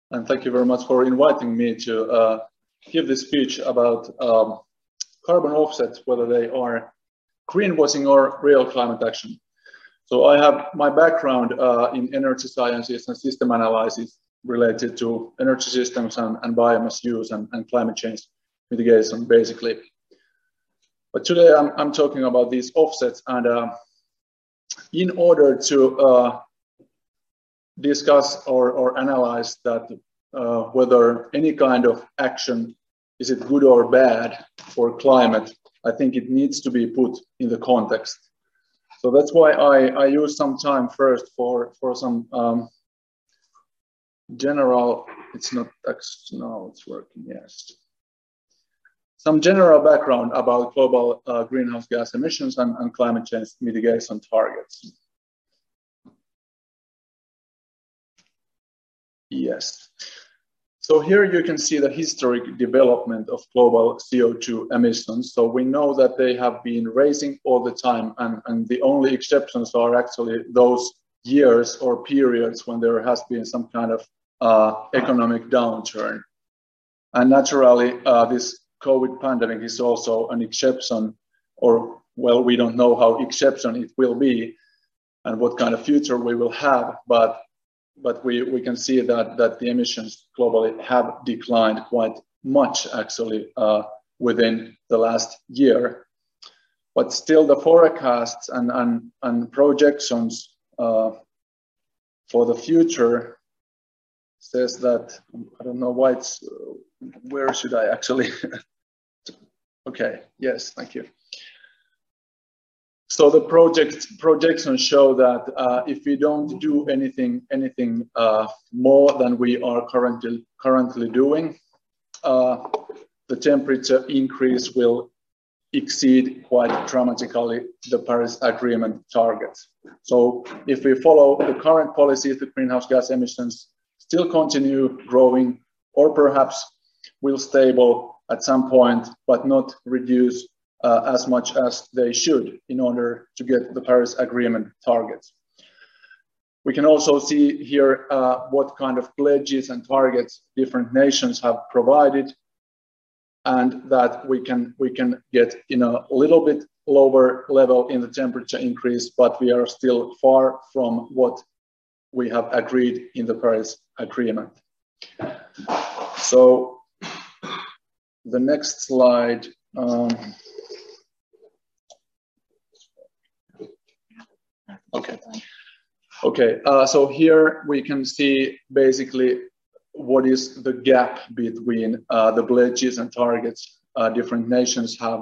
and thank you very much for inviting me to give this speech about carbon offsets, whether they are greenwashing or real climate action. So I have my background in energy sciences and system analysis related to energy systems and biomass use and climate change mitigation, basically. But today I'm talking about these offsets, and in order to discuss or analyze that whether any kind of action is it good or bad for climate, I think it needs to be put in the context. So that's why I use some time first for some general, it's not, no, it's working, yes. Some general background about global greenhouse gas emissions and climate change mitigation targets. Yes. So here you can see the historic development of global CO2 emissions. So we know that they have been rising all the time, and the only exceptions are actually those years or periods when there has been some kind of economic downturn. And naturally, this COVID pandemic is also an exception, or well, we don't know how exception it will be and what kind of future we will have, but we can see that the emissions globally have declined quite much actually within the last year. But still the forecasts and projections for the future says that, I don't know why it's, where should I actually, okay, yes, thank you. So the projections show that if we don't do anything more than we are currently doing, the temperature increase will exceed quite dramatically the Paris Agreement targets. So if we follow the current policy, the greenhouse gas emissions still continue growing, or perhaps will stable at some point, but not reduce as much as they should in order to get the Paris Agreement targets. We can also see here what kind of pledges and targets different nations have provided, and that we can get in a little bit lower level in the temperature increase, but we are still far from what we have agreed in the Paris Agreement. So the next slide. Okay, so here we can see basically what is the gap between the pledges and targets different nations have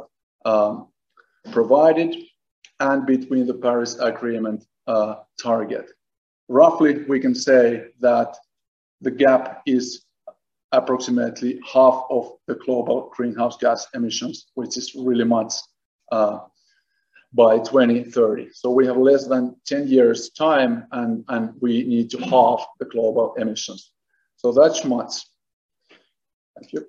provided and between the Paris Agreement target. Roughly, we can say that the gap is approximately half of the global greenhouse gas emissions, which is really much by 2030. So we have less than 10 years time and we need to halve the global emissions. So that's much. Thank you.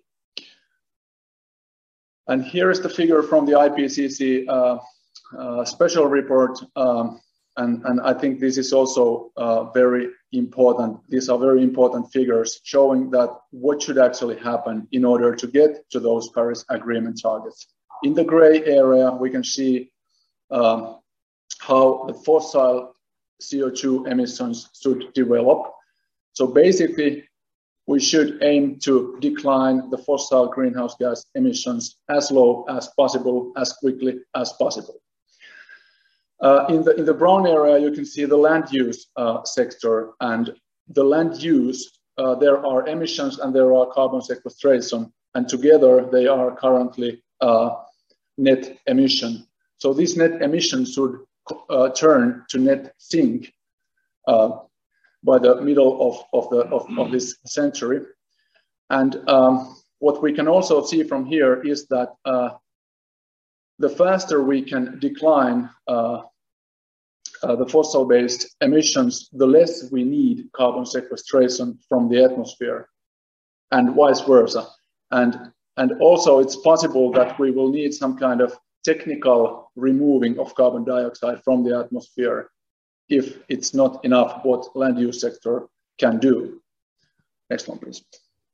And here is the figure from the IPCC special report. And I think this is also very important. These are very important figures showing that what should actually happen in order to get to those Paris Agreement targets. In the gray area, we can see how the fossil CO2 emissions should develop. So basically, we should aim to decline the fossil greenhouse gas emissions as low as possible, as quickly as possible. In the brown area, you can see the land use sector, and the land use, there are emissions and there are carbon sequestration, and together they are currently net emission. So this net emission should turn to net sink by the middle of this century. And what we can also see from here is that the faster we can decline the fossil-based emissions, the less we need carbon sequestration from the atmosphere, and vice versa. And also it's possible that we will need some kind of technical removing of carbon dioxide from the atmosphere if it's not enough what land use sector can do. Next one, please.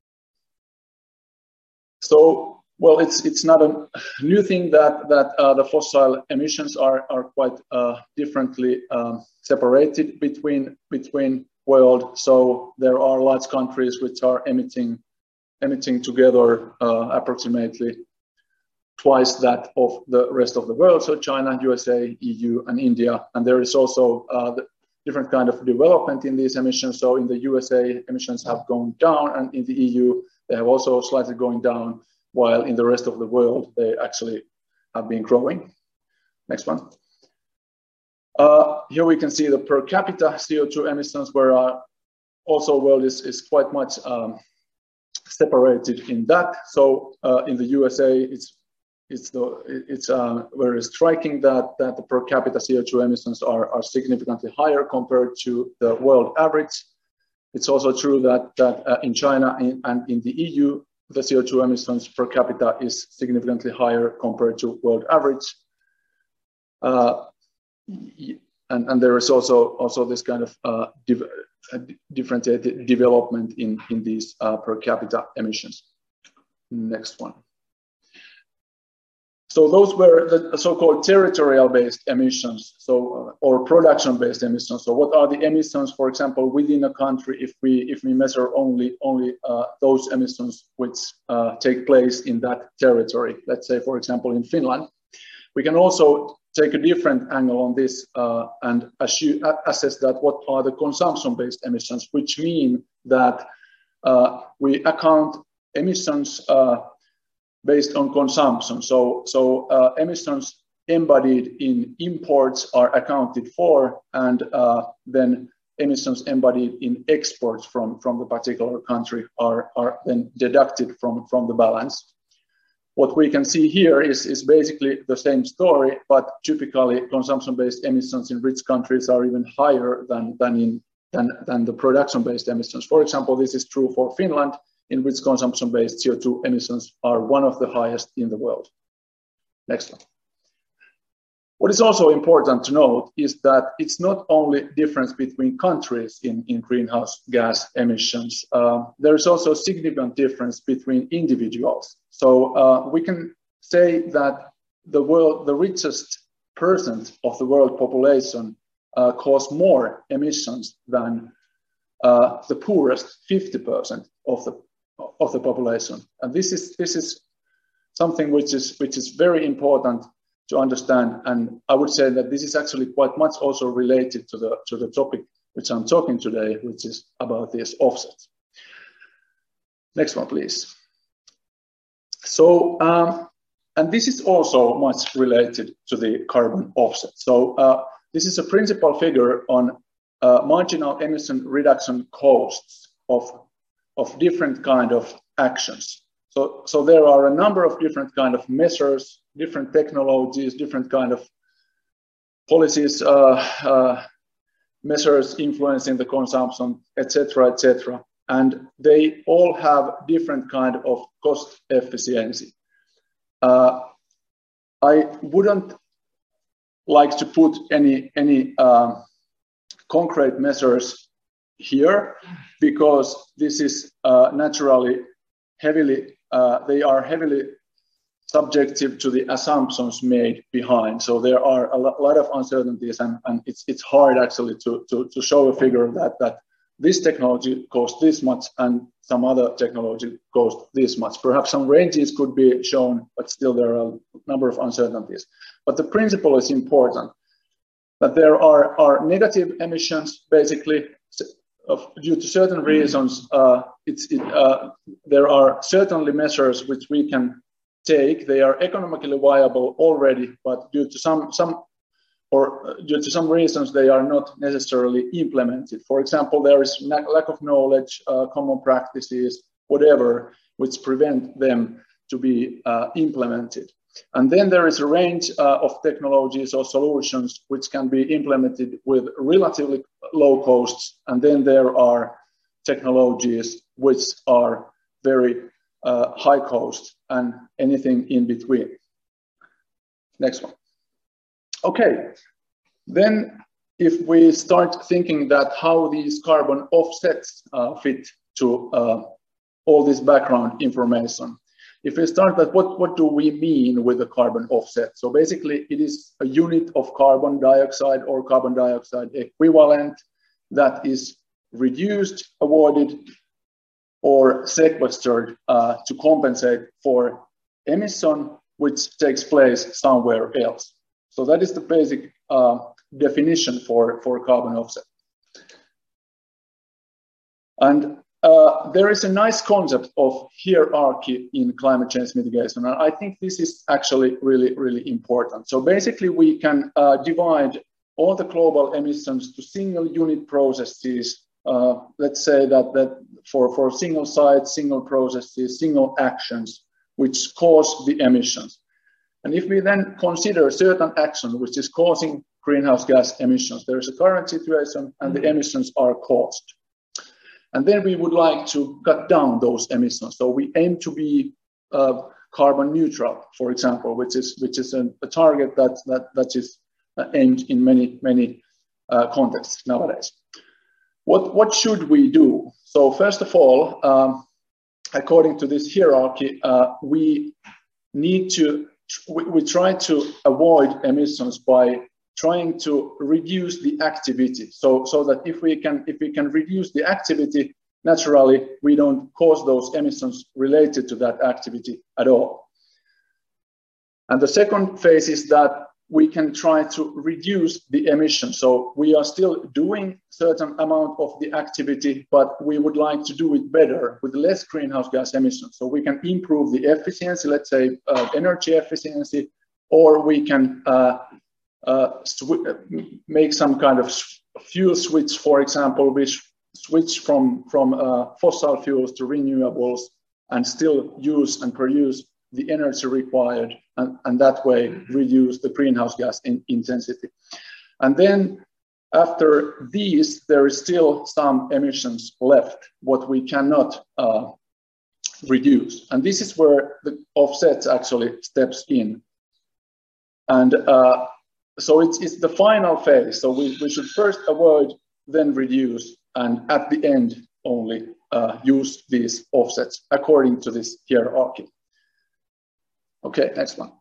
So, well, it's not a new thing that the fossil emissions are quite differently separated between world. So there are large countries which are emitting together approximately twice that of the rest of the world. So China, USA, EU, and India. And there is also the different kind of development in these emissions. So in the USA, emissions have gone down, and in the EU, they have also slightly going down, while in the rest of the world, they actually have been growing. Next one. Here we can see the per capita CO2 emissions, where also world is quite much separated in that. So in the USA, it's very striking that the per capita CO2 emissions are significantly higher compared to the world average. It's also true that in China and in the EU, the CO2 emissions per capita is significantly higher compared to world average. And there is also this kind of differentiated development in these per capita emissions. Next one. So those were the so-called territorial-based emissions, or production-based emissions. So what are the emissions, for example, within a country if we measure only those emissions which take place in that territory? Let's say, for example, in Finland. We can also take a different angle on this and assess that what are the consumption-based emissions, which mean that we account emissions based on consumption. So emissions embodied in imports are accounted for, and then emissions embodied in exports from the particular country are then deducted from the balance. What we can see here is basically the same story, but typically consumption-based emissions in rich countries are even higher than the production-based emissions. For example, this is true for Finland, in which consumption-based CO2 emissions are one of the highest in the world. Next one. What is also important to note is that it's not only difference between countries in greenhouse gas emissions. There is also a significant difference between individuals. So we can say that the richest percent of the world population cause more emissions than the poorest 50% of the population. And this is something which is very important to understand, and I would say that this is actually quite much also related to the topic which I'm talking today, which is about these offsets. Next one, please. So, and this is also much related to the carbon offset. So this is a principal figure on marginal emission reduction costs of different kind of actions. So there are a number of different kind of measures, different technologies, different kind of policies, measures influencing the consumption, etc., etc. And they all have different kind of cost efficiency. I wouldn't like to put any concrete measures here, because this is naturally heavily they are heavily subjective to the assumptions made behind. So there are a lot of uncertainties, and it's hard actually to show a figure that this technology costs this much and some other technology costs this much. Perhaps some ranges could be shown, but still there are a number of uncertainties. But the principle is important, that there are negative emissions basically due to certain reasons. There are certainly measures which we can take. They are economically viable already, but due to some reasons they are not necessarily implemented. For example, there is lack of knowledge, common practices, whatever, which prevent them to be implemented. And then there is a range of technologies or solutions which can be implemented with relatively low costs. And then there are technologies which are very high cost, and anything in between. Next one. Okay, then if we start thinking that how these carbon offsets fit to all this background information. If we start with what do we mean with the carbon offset? So basically it is a unit of carbon dioxide or carbon dioxide equivalent that is reduced, avoided, or sequestered to compensate for emission which takes place somewhere else. So that is the basic definition for carbon offset. And there is a nice concept of hierarchy in climate change mitigation, and I think this is actually really, really important. So basically we can divide all the global emissions to single unit processes. Let's say that for single sites, single processes, single actions, which cause the emissions. And if we then consider certain action which is causing greenhouse gas emissions, there is a current situation and the emissions are caused. And then we would like to cut down those emissions. So we aim to be carbon neutral, for example, which is a target that is aimed in many contexts nowadays. What should we do? So first of all, according to this hierarchy, we try to avoid emissions by trying to reduce the activity, so that if we can reduce the activity, naturally we don't cause those emissions related to that activity at all. And the second phase is that we can try to reduce the emissions. So we are still doing certain amount of the activity, but we would like to do it better with less greenhouse gas emissions. So we can improve the efficiency, let's say energy efficiency, or we can make some kind of fuel switch, for example, which switch from fossil fuels to renewables and still use and produce the energy required, and that way reduce the greenhouse gas intensity. And then after these, there is still some emissions left, what we cannot reduce. And this is where the offsets actually steps in. And so it's the final phase. So we should first avoid, then reduce, and at the end only use these offsets according to this hierarchy. Okay, next one.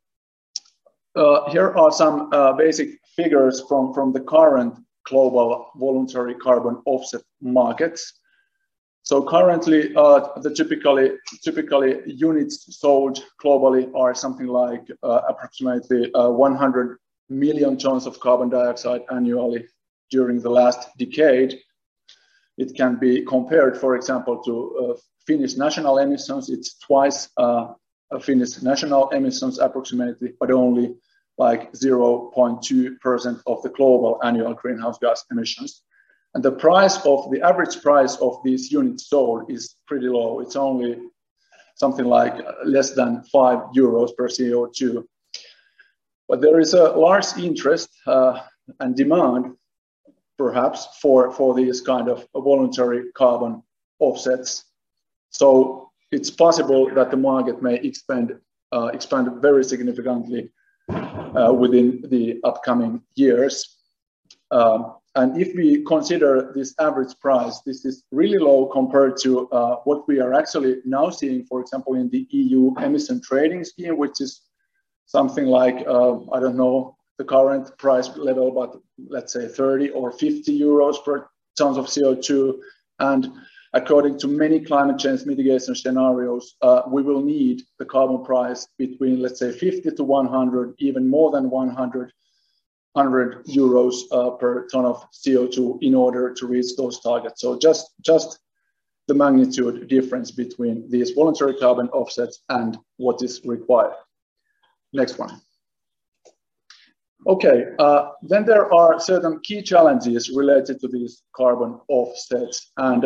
Here are some basic figures from the current global voluntary carbon offset markets. So currently, the typically units sold globally are something like approximately 100 million tons of carbon dioxide annually during the last decade. It can be compared, for example, to Finnish national emissions. It's twice Finnish national emissions approximately, but only like 0.2% of the global annual greenhouse gas emissions. And the average price of these units sold is pretty low. It's only something like less than €5 per CO2. But there is a large interest and demand, perhaps, for these kind of voluntary carbon offsets. So it's possible that the market may expand very significantly within the upcoming years. And if we consider this average price, this is really low compared to what we are actually now seeing, for example, in the EU emission trading scheme, which is something like, I don't know the current price level, but let's say 30 or 50 euros per tons of CO2. And according to many climate change mitigation scenarios, we will need the carbon price between, let's say, 50 to 100, even more than 100 euros per ton of CO2 in order to reach those targets. So just the magnitude difference between these voluntary carbon offsets and what is required. Next one. Okay, then there are certain key challenges related to these carbon offsets. And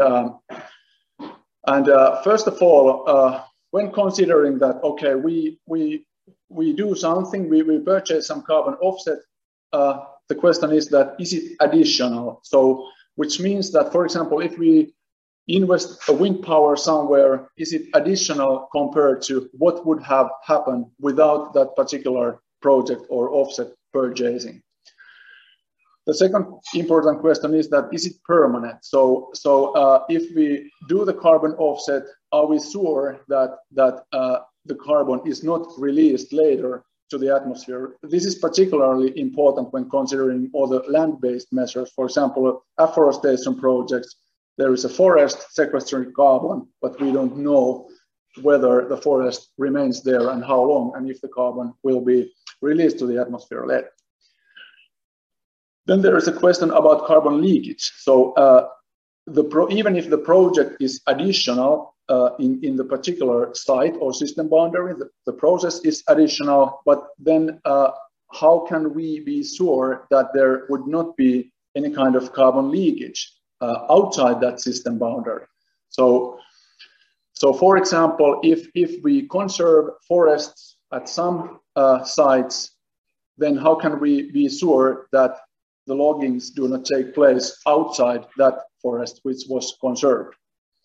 first of all, when considering that, okay, we do something, we purchase some carbon offset, the question is that, is it additional? So, which means that, for example, if we invest a wind power somewhere, is it additional compared to what would have happened without that particular project or offset purchasing? The second important question is that is it permanent? So if we do the carbon offset, are we sure that the carbon is not released later to the atmosphere? This is particularly important when considering all the land-based measures. For example, afforestation projects, there is a forest sequestering carbon, but we don't know whether the forest remains there and how long, and if the carbon will be released to the atmosphere later. Then there is a question about carbon leakage. So even if the project is additional in the particular site or system boundary, the process is additional, but then how can we be sure that there would not be any kind of carbon leakage outside that system boundary? So for example, if we conserve forests at some sites, then how can we be sure that the loggings do not take place outside that forest which was conserved?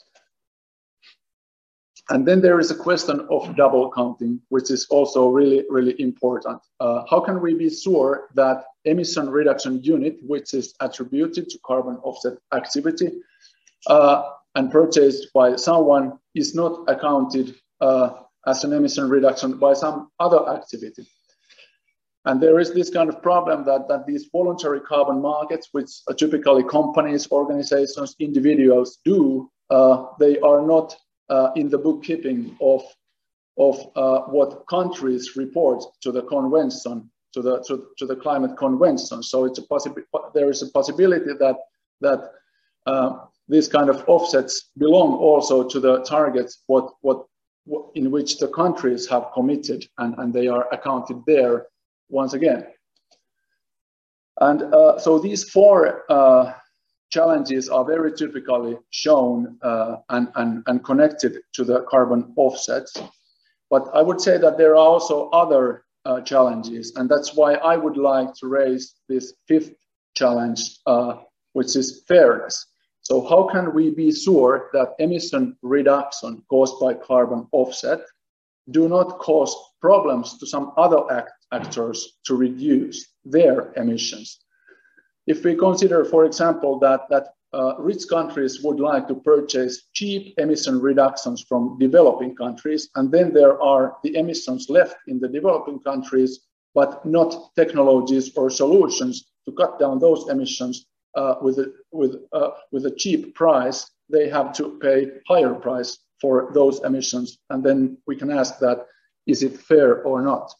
And then there is a question of double counting, which is also really, really important. How can we be sure that emission reduction unit, which is attributed to carbon offset activity and purchased by someone, is not accounted as an emission reduction by some other activity? And there is this kind of problem that these voluntary carbon markets, which are typically companies, organizations, individuals do, they are not in the bookkeeping of what countries report to the convention, to the climate convention. So it's there is a possibility that these kind of offsets belong also to the targets in which the countries have committed, and they are accounted there once again. And so these four challenges are very typically shown and connected to the carbon offsets. But I would say that there are also other challenges, and that's why I would like to raise this fifth challenge, which is fairness. So how can we be sure that emission reduction caused by carbon offset do not cause problems to some other actors to reduce their emissions? If we consider, for example, that rich countries would like to purchase cheap emission reductions from developing countries, and then there are the emissions left in the developing countries, but not technologies or solutions to cut down those emissions with a cheap price, they have to pay higher price for those emissions. And then we can ask that, is it fair or not?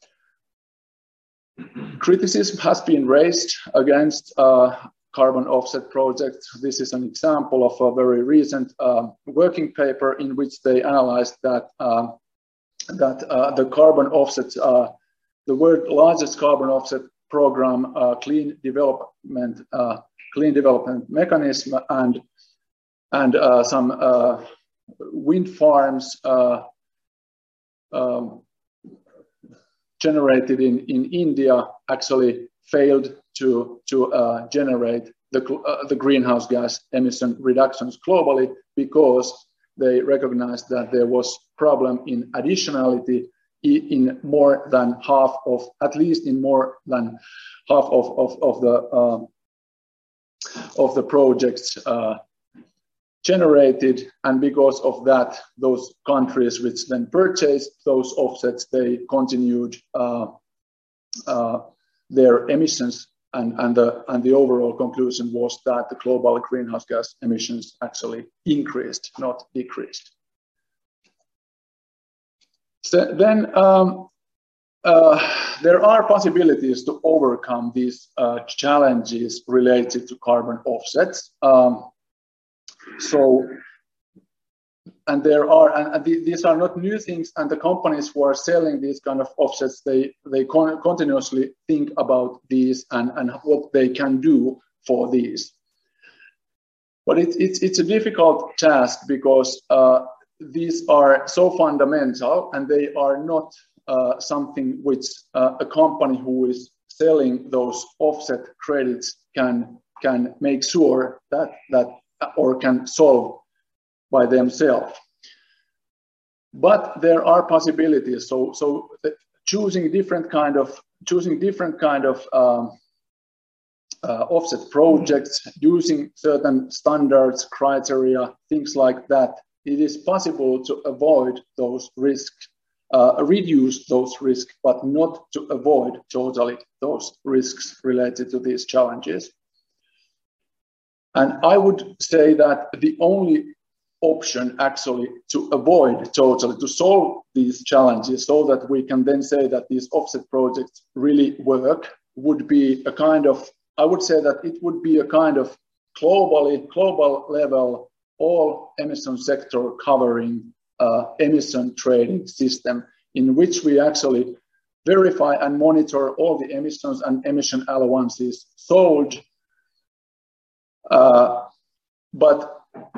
Criticism has been raised against carbon offset projects. This is an example of a very recent working paper in which they analyzed that the carbon offsets, the world's largest carbon offset program, clean development mechanism, and some wind farms generated in India actually failed to generate the greenhouse gas emission reductions globally, because they recognized that there was problem in additionality in more than half of, at least in more than half of the projects generated, and because of that, those countries which then purchased those offsets, they continued their emissions, and the overall conclusion was that the global greenhouse gas emissions actually increased, not decreased. So then there are possibilities to overcome these challenges related to carbon offsets. These are not new things, and the companies who are selling these kind of offsets, they continuously think about these and what they can do for these. But it's a difficult task, because these are so fundamental, and they are not something which a company who is selling those offset credits can make sure that or can solve by themselves. But there are possibilities. So choosing different kind of offset projects using certain standards, criteria, things like that, it is possible to avoid those risks, reduce those risks, but not to avoid totally those risks related to these challenges. And I would say that the only option actually to avoid totally, to solve these challenges so that we can then say that these offset projects really work, would be a kind of, I would say that it would be a kind of global level, all emission sector covering emission trading system in which we actually verify and monitor all the emissions and emission allowances sold. But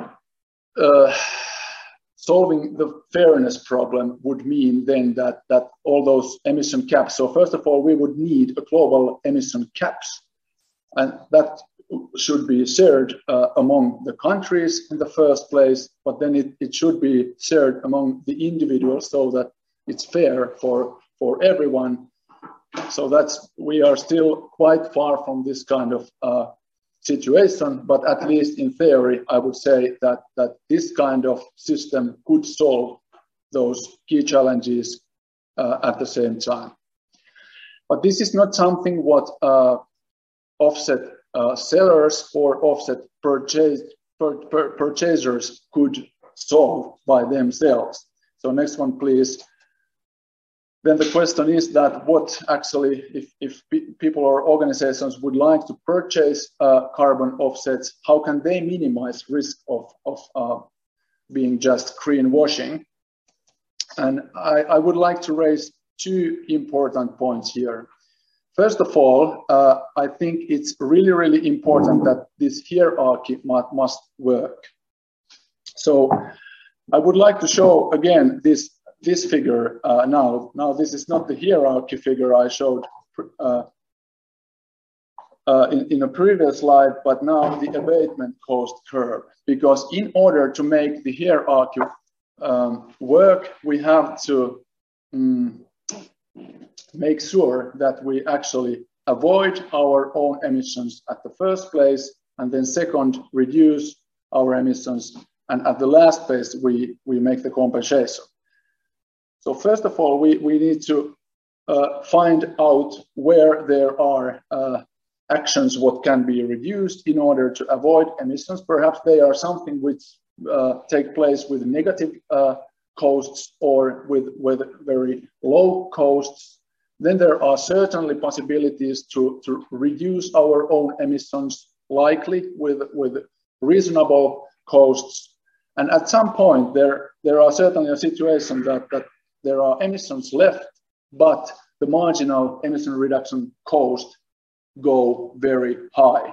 solving the fairness problem would mean then that all those emission caps. So first of all, we would need a global emission caps, and that should be shared among the countries in the first place, but then it should be shared among the individuals so that it's fair for everyone. So we are still quite far from this kind of situation, but at least in theory, I would say that this kind of system could solve those key challenges at the same time. But this is not something what offset sellers or offset purchasers could solve by themselves. So next one, please. Then the question is that what actually, if people or organizations would like to purchase carbon offsets, how can they minimize risk of being just greenwashing? And I would like to raise two important points here. First of all, I think it's really, really important that this hierarchy must work. So I would like to show again this figure now. Now this is not the hierarchy figure I showed in a previous slide, but now the abatement cost curve. Because in order to make the hierarchy work, we have to make sure that we actually avoid our own emissions at the first place, and then second, reduce our emissions, and at the last phase, we make the compensation. So first of all, we need to find out where there are actions what can be reduced in order to avoid emissions. Perhaps they are something which take place with negative costs or with very low costs. Then there are certainly possibilities to reduce our own emissions, likely with reasonable costs. And at some point, there are certainly a situation that there are emissions left, but the marginal emission reduction cost go very high.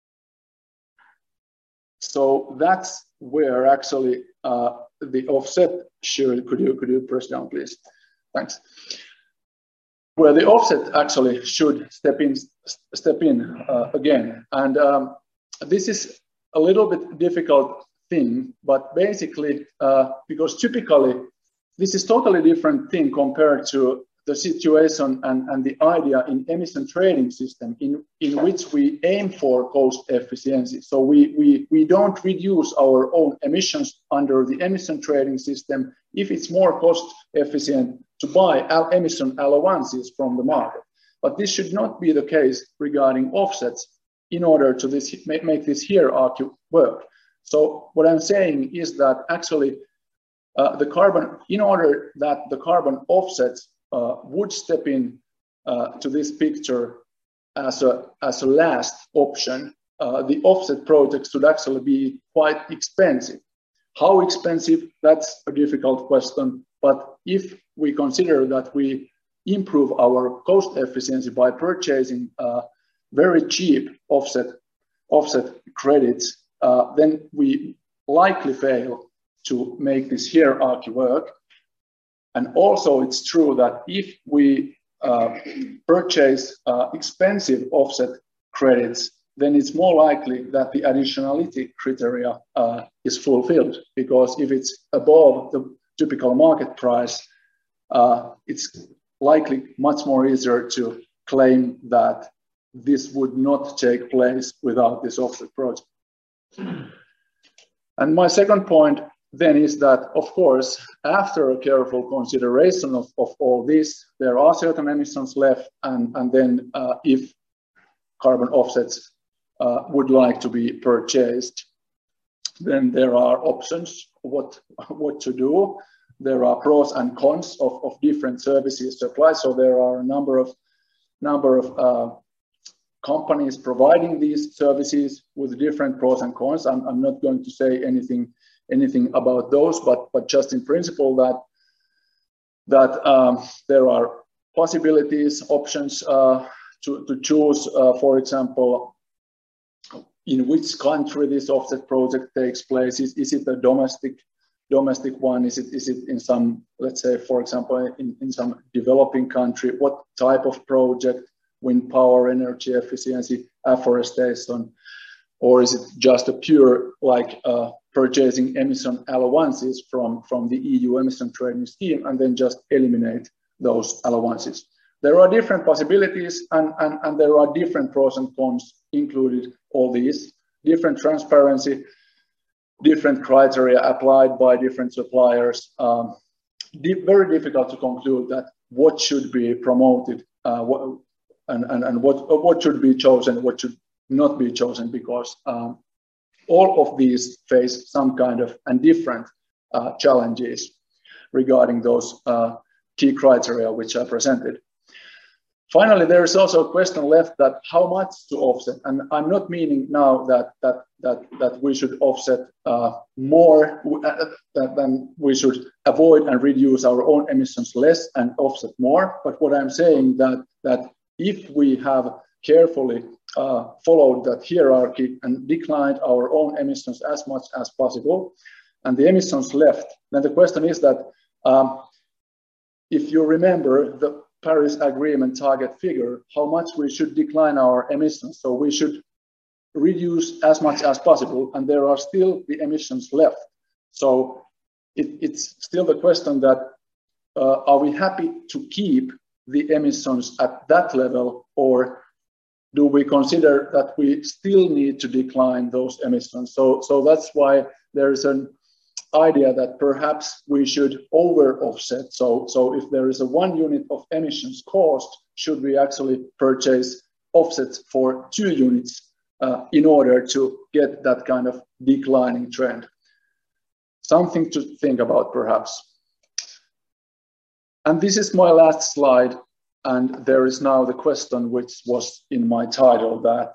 So that's where actually the offset should, could you press down, please? Thanks. Where the offset actually should step in again. And this is a little bit difficult thing, but basically, because typically this is totally different thing compared to the situation and the idea in emission trading system in which we aim for cost efficiency. So we don't reduce our own emissions under the emission trading system if it's more cost efficient to buy emission allowances from the market. But this should not be the case regarding offsets in order to make this hierarchy work. So what I'm saying is that actually in order that the carbon offsets would step in to this picture as a last option, the offset projects should actually be quite expensive. How expensive? That's a difficult question. But if we consider that we improve our cost efficiency by purchasing very cheap offset credits, then we likely fail to make this hierarchy work. And also it's true that if we purchase expensive offset credits, then it's more likely that the additionality criteria is fulfilled, because if it's above the typical market price, it's likely much more easier to claim that this would not take place without this offset project. And my second point then is that, of course, after a careful consideration of all this, there are certain emissions left, and then if carbon offsets would like to be purchased, then there are options what to do. There are pros and cons of different services supplied. So there are a number of companies providing these services with different pros and cons. I'm not going to say anything about those, but just in principle that there are possibilities, options to choose, for example, in which country this offset project takes place. Is it a domestic one? Is it in some, let's say, for example, in some developing country? What type of project? Wind power, energy efficiency, afforestation, or is it just a pure like purchasing emission allowances from the EU emission trading scheme and then just eliminate those allowances? There are different possibilities and there are different pros and cons included, all these, different transparency, different criteria applied by different suppliers. Very difficult to conclude that what should be promoted and what should be chosen, what should not be chosen, because all of these face some kind of and different challenges regarding those key criteria which I presented. Finally, there is also a question left that how much to offset, and I'm not meaning now that we should offset more, than we should avoid and reduce our own emissions less and offset more. But what I'm saying that if we have carefully followed that hierarchy and declined our own emissions as much as possible, and the emissions left, then the question is that if you remember the Paris Agreement target figure, how much we should decline our emissions. So we should reduce as much as possible, and there are still the emissions left. So it's still the question that are we happy to keep the emissions at that level, or do we consider that we still need to decline those emissions? So that's why there is an idea that perhaps we should over offset. So if there is a 1 unit of emissions cost, should we actually purchase offsets for 2 units in order to get that kind of declining trend? Something to think about perhaps. And this is my last slide, and there is now the question which was in my title, that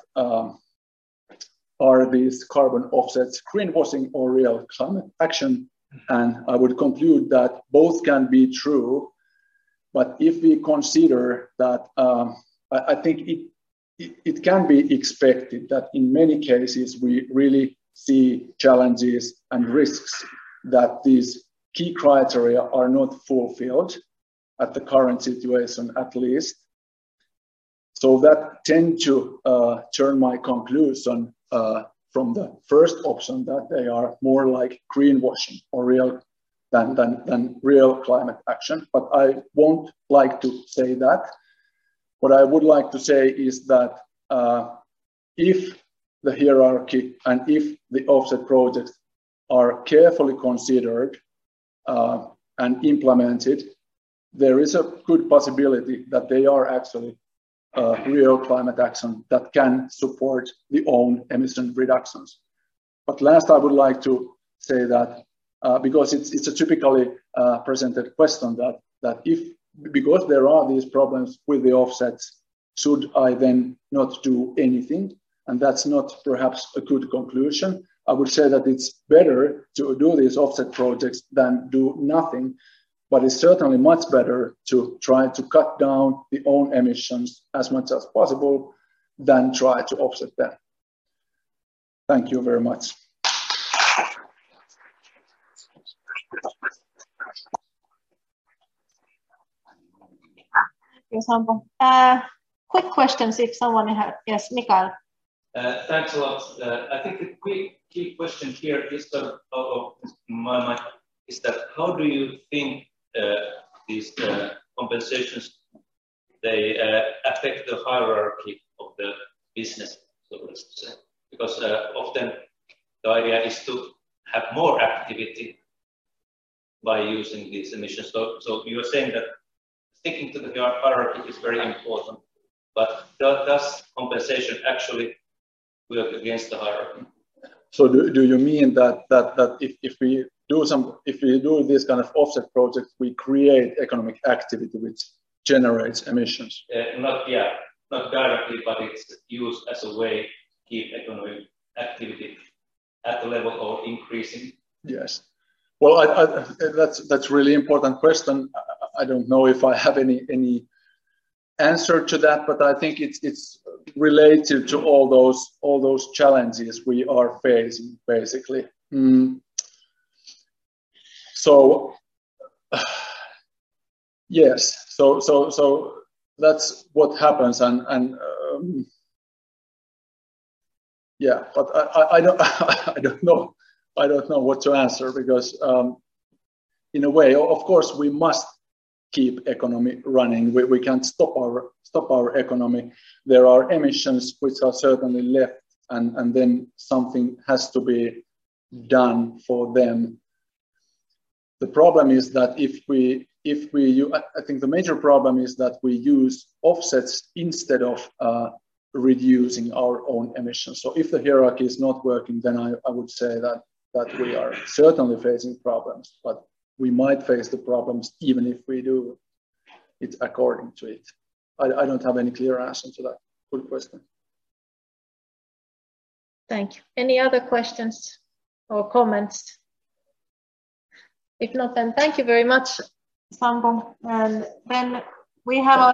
are these carbon offsets greenwashing or real climate action? And I would conclude that both can be true, but if we consider that, I think it can be expected that in many cases we really see challenges and risks that these key criteria are not fulfilled at the current situation, at least. So that tend to turn my conclusion from the first option, that they are more like greenwashing or real than real climate action. But I won't like to say that. What I would like to say is that if the hierarchy and if the offset projects are carefully considered and implemented, there is a good possibility that they are actually real climate action that can support the own emission reductions. But last, I would like to say that because it's a typically presented question that if, because there are these problems with the offsets, should I then not do anything? And that's not perhaps a good conclusion. I would say that it's better to do these offset projects than do nothing. But it's certainly much better to try to cut down the own emissions as much as possible than try to offset them. Thank you very much. Yes, Sampo. Quick questions if someone has. Yes, Mikael. Thanks a lot. I think the key question here is that how do you think these compensations they affect the hierarchy of the business, so let's say, because often the idea is to have more activity by using these emissions. So you are saying that sticking to the hierarchy is very important, but does compensation actually work against the hierarchy? So do you mean that if we do this kind of offset project, we create economic activity which generates emissions? Not directly, but it's used as a way to keep economic activity at the level of increasing. Yes. Well, that's really important question. I don't know if I have any answer to that, but I think it's related to all those challenges we are facing, basically. So yes, so that's what happens, and yeah, but I don't know what to answer, because in a way, of course, we must keep economy running. We can't stop our economy. There are emissions which are certainly left, and then something has to be done for them. The problem is that I think the major problem is that we use offsets instead of reducing our own emissions. So if the hierarchy is not working, then I would say that we are certainly facing problems, but we might face the problems even if we do it according to it. I don't have any clear answer to that. Good question. Thank you. Any other questions or comments? If not, then thank you very much, Sampo. And then we have